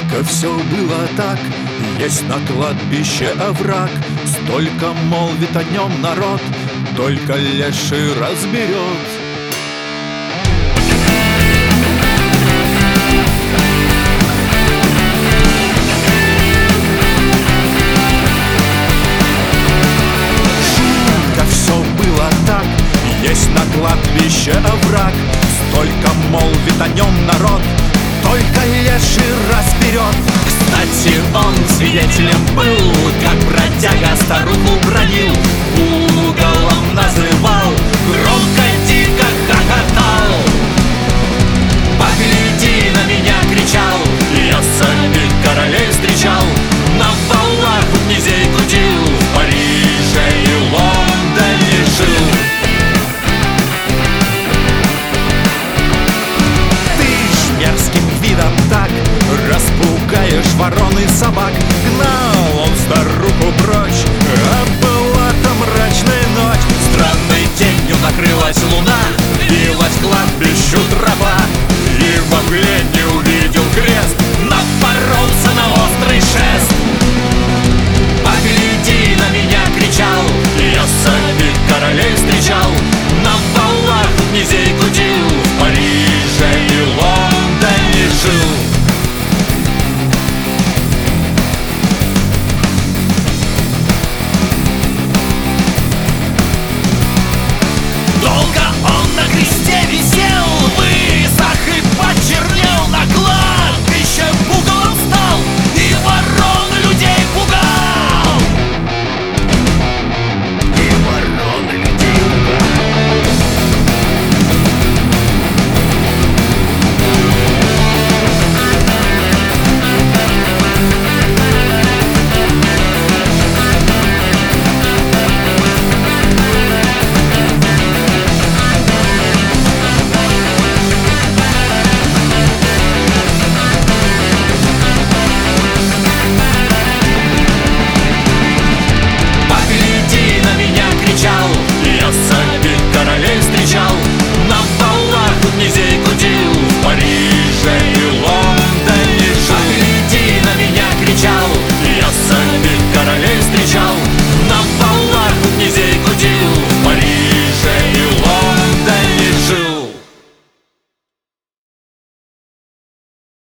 Только все было так, есть на кладбище овраг. Столько молвит о нем народ, только леший разберет. Жутко все было так, есть на кладбище овраг. Столько молвит о нем народ, только леший разберет. Кстати, он свидетелем был, как бродяга старуху бронил, уголом называл, громко дико хохотал. «Погляди на меня!» — кричал, я самих королей встречал, на балах у князей крутил, в Париже и Лондоне жил. Так распугаешь ворон и собак. Гнал он старуху прочь,